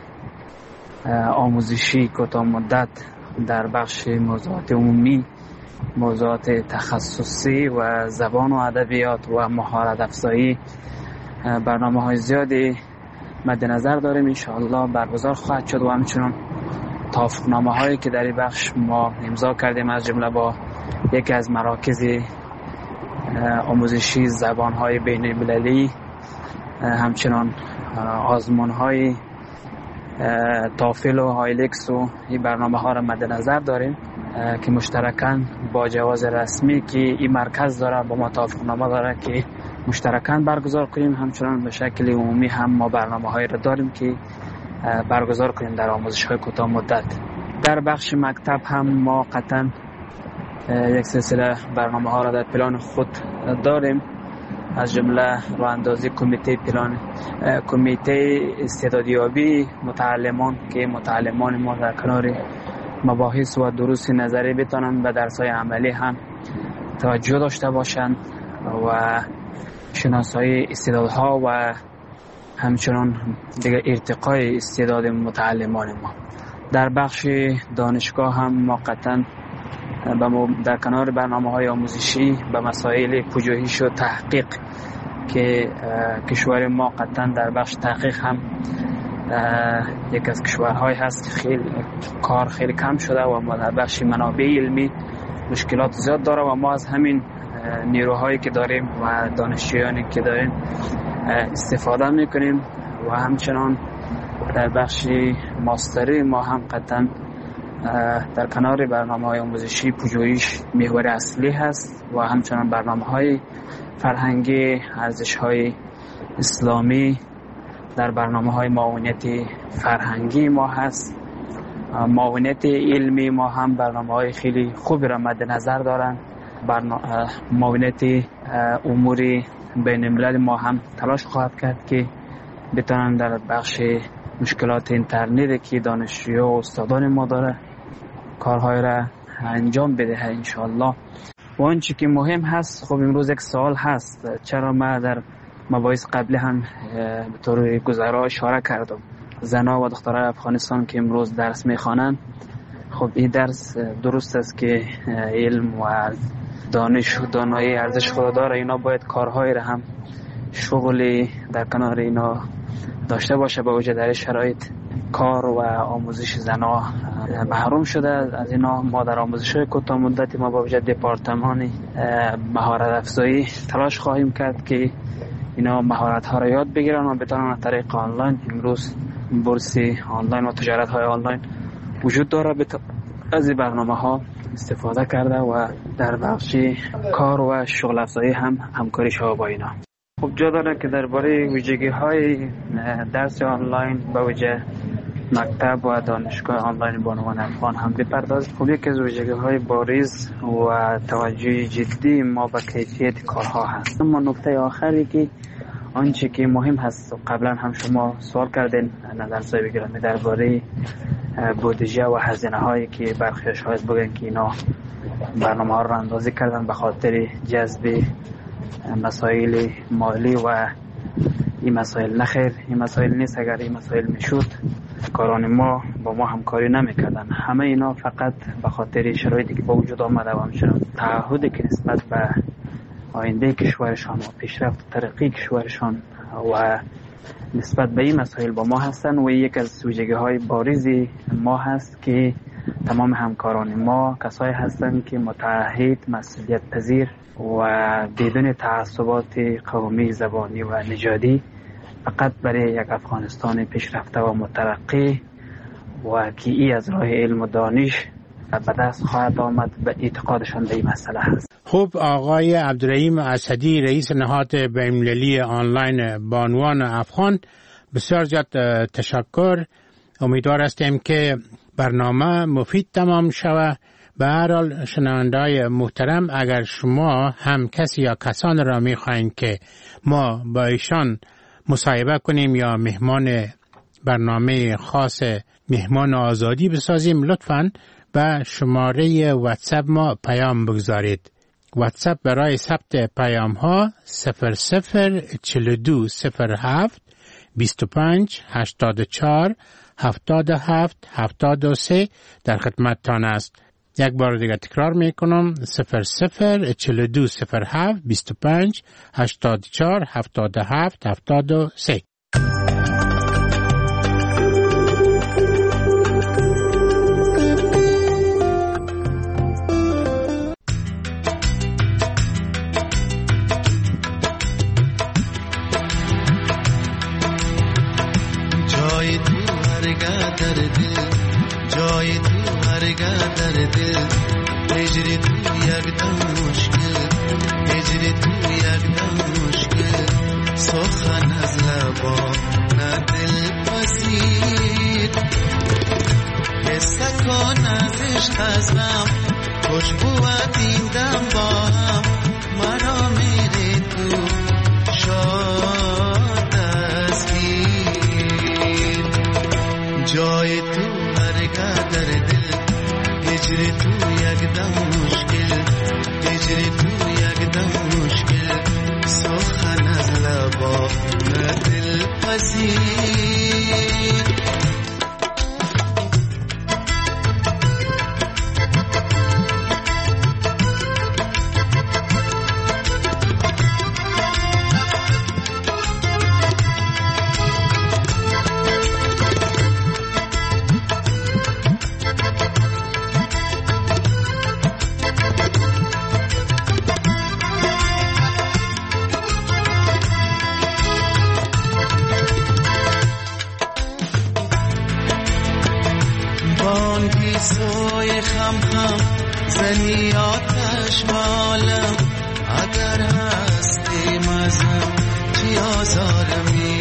آموزشی کوتاه مدت در بخش موضوعات عمومی، موضوعات تخصصی و زبان و ادبیات و مهارت افزایی برنامه های زیادی مد نظر داریم. انشاءالله برگزار خواهد شد و همچنان توافقنامه هایی که در این بخش ما امضا کردیم از جمله با یکی از مراکز آموزشی زبان های بین المللی، همچنان آزمون های تافل و هایلکس و این برنامه ها را مد نظر داریم که مشترکاً با جواز رسمی که این مرکز داره با ما توافقنامه داره که مشترکاً برگزار کنیم. همچنان به شکل عمومی هم ما برنامه هایی را داریم که برگزار کنیم در آموزش های کوتاه مدت. در بخش مکتب هم ما قطعاً یک سلسله برنامه ها را در پلان خود داریم، از جمله راه اندازی کمیته پلان کمیته استعدادیابی متعلمان که متعلمان ما در کنار مباحث و دروس نظری بتونن به درس‌های عملی هم توجه داشته باشند و شناسایی استعدادها و همچنان دیگر ارتقای استعداد متعلمان ما. در بخش دانشگاه هم ما قطعاً در کنار برنامه‌های آموزشی به مسائل پژوهش و تحقیق که کشور ما قطعاً در بخش تحقیق هم یک از کشورهای هست که خیلی کار خیلی کم شده و ما در بخش منابع علمی مشکلات زیاد داره و ما از همین نیروهایی که داریم و دانشجویانی که داریم استفاده میکنیم و همچنان در بخش ماستری ما هم قطعاً در کنار برنامه‌های آموزشی پژوهش محور اصلی هست و همچنان برنامه‌های فرهنگی، ارزش‌های اسلامی در برنامه‌های معاونت فرهنگی ما هست. معاونت علمی ما هم برنامه‌های خیلی خوبی را مد نظر دارند. برنامه معاونت امور بین الملل ما هم تلاش خواهد کرد که بتونن در بخش مشکلات اینترنت که دانشجو و استادان ما داره کارهای را انجام بده انشالله. و آنچه که مهم هست، خب امروز یک سوال هست چرا ما در مباحث قبلی هم به طور گذرا اشاره کردم زنا و دخترای افغانستان که امروز درس میخوانند. خب این درس درست است که علم و دانش و دانایی ارزش خود داره، اینا باید کارهای را هم شغلی در کنار اینا داشته باشه، با وجود در شرایط کار و آموزش زنها محروم شده از اینا. ما در آموزش کوتاه مدتی ما با وجود دپارتمان مهارت افزایی تلاش خواهیم کرد که اینا مهارت ها را یاد بگیرن و بتونن از طریق آنلاین. امروز بورس آنلاین و تجارت های آنلاین وجود داره، از این برنامه ها استفاده کرده و در بخش کار و شغل افزایی هم همکاری شما با اینا. خب جا داره که درباره ویژگی های درس آنلاین با وجه مکتب و دانشگاه آنلاین بانوان افغان هم بپردازیم. خب یکی از ویژگی های بارز و توجه جدی ما به کیفیت کارها هست. اما نکته آخری که آنچه که مهم هست و قبلا هم شما سوال کردین نظر صاحب گرامی درباره بودجه و هزینه هایی که برخی شاید بگن که اینا برنامه ها رو اندازی کردن به خاطر جذب مسائل مالی و این مسائل. نخیر، این مسائل نیست. اگر این مسائل میشد کاران ما با ما همکاری نمیکردن. همه اینا فقط به خاطر شرایطی که با وجود آمده و همچنان تعهدی که نسبت به آینده کشورشان و پیشرفت و ترقی کشورشان و نسبت به این مسائل با ما هستن و یک از ویژگی های بارزی ما هست که تمام همکاران ما کسایی هستند که متعهد، مسئولیت پذیر و بدون تعصبات قومی، زبانی و نژادی فقط برای یک افغانستان پیشرفته و مترقی و که ای از راه علم و دانش به دست خواهد آمد به اعتقادشان به این مسئله هست. خب آقای عبدالرحیم اسدی رئیس نهاد بین‌المللی آنلاین بانوان افغان، بسیار زیاد تشکر. امیدوار هستیم که برنامه مفید تمام شود. به هر حال شنونده‌های محترم، اگر شما هم کسی یا کسان را می‌خواین که ما با ایشان مصاحبه کنیم یا مهمان برنامه خاص مهمان آزادی بسازیم، لطفاً به شماره واتساپ ما پیام بگذارید. واتساپ برای ثبت پیام ها صفر صفر چهل و دو صفر هفت بیست و پنج هشتاد و چهار هفتاد و هفت هفتاد و سه در خدمتتان است. یک بار دیگه تکرار میکنم: صفر صفر چهل و دو صفر هفت بیست و پنج هشتاد و چهار هفتاد و هفت هفتاد و سه. جای تو هرگاه در دل، جای تو هرگاه در دل، هجری تو یک دم مشکل، هجری تو یک دم مشکل، سخن از لبا نه دل پذیر، حس کن از عشق از غم، خوشبوت این دم با هم، مرا میری تو شاد از گیر. جای تو هرگاه در دل، هجری تو یک دم مشکل، هجری تو یک دم مشکل، سخن از لبا نه دل پذیر. بانگی سوی خم خم زنی آتش مالم، اگر هستی مزم چی آزارمی،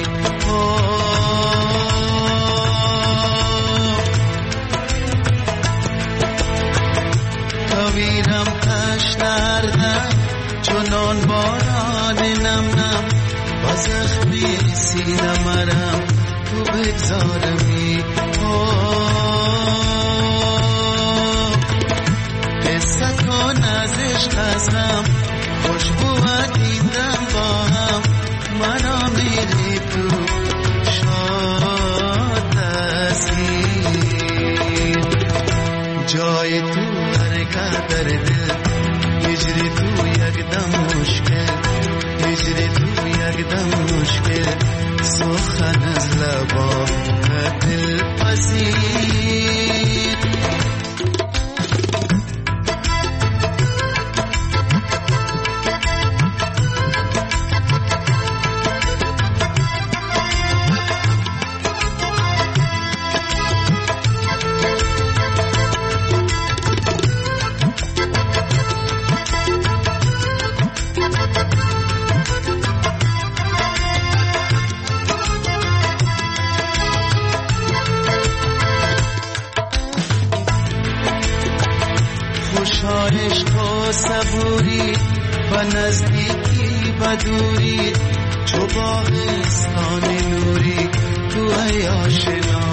کویرم تش دردم چنان باران نم نم، با زخمی سینه مرم تو بگذارمی. قصه کن از عشق از غم، خوشبوت این دم با هم، مرا میری تو شاد دستگیر. جای تو هرگاه در دل، هجری تو یک دم مشکل، هجری تو یک دم مشکل، سخن صبوری و نزدیکی و دوری چو باغستان نوری تو ای آشنا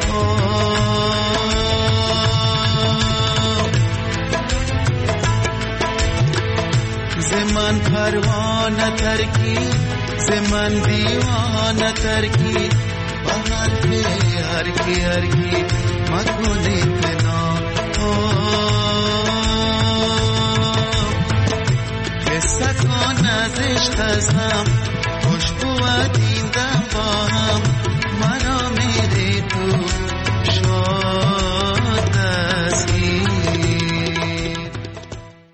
زمن پروانه ترکی زمن دیوانه ترکی و حرفی هرکی هرکی مکنی تنا قصه کن از عشق ازم